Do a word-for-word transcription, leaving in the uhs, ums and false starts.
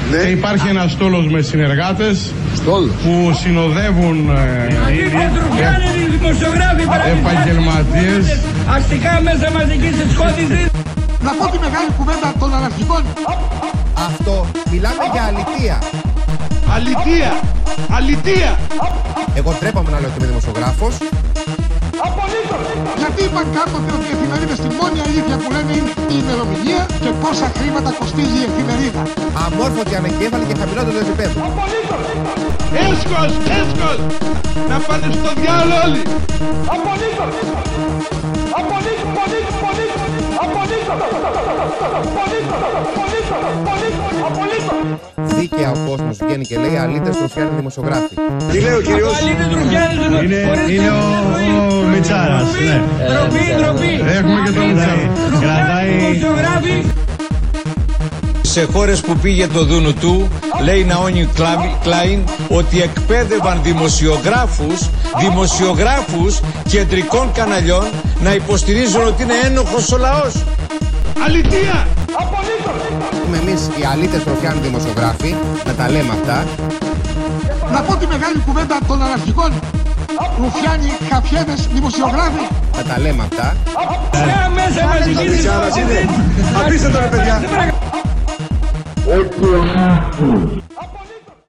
Ναι. Και υπάρχει ένας στόλος με συνεργάτες που συνοδεύουν ε, ε, επαγγελματίες. Αστικά μέσα μαζικής εξχώτησης. Να πω τη μεγάλη κουβέντα των αναρχικών. Αυτό μιλάμε για αλητεία. Αλητεία! Αλητεία! Εγώ τρέπαμε να λέω ότι είμαι δημοσιογράφος. Γιατί είπαν κάποτε ότι οι εφημερίδες στην μόνη αλήθεια που λένε είναι η ημερομηνία και πόσα χρήματα κοστίζει η εφημερίδα. Αμόρφωτη, ανεγκέφαλη και χαμηλότερο επίπεδο. Έσχος! Έσχος! Να πάνε στο διάλο όλοι! Απολύτως! Απολύτως! Απολύτως! Απολύτως! Δίκαια ο κόσμος βγαίνει και λέει αλήτες Τρουφιάννη δημοσιογράφοι. Τι λέει ο κύριος? Είναι ο Μιτσάρας. Ντροπή, ντροπή. Έχουμε και τον Μιτσάρα. Κρατάει. Σε χώρες που πήγε το δούνου του, λέει Ναόνι Κλάιν, ότι εκπαίδευαν δημοσιογράφους, δημοσιογράφους κεντρικών καναλιών να υποστηρίζουν ότι είναι ένοχος ο λαός. Αλητεία! Είμαι εμείς οι αλήτες Τρουφιάννη δημοσιογράφοι, να τα λέμε αυτά. Να πω τη μεγάλη κουβέντα των αναρχικών. Ρουφιάνοι, Χαφιέδες, δημοσιογράφοι. Να τα λέμε αυτά. Μέσα μαζικής εξχώτησης. Αφήστε το ρε παιδιά. Έτσι ο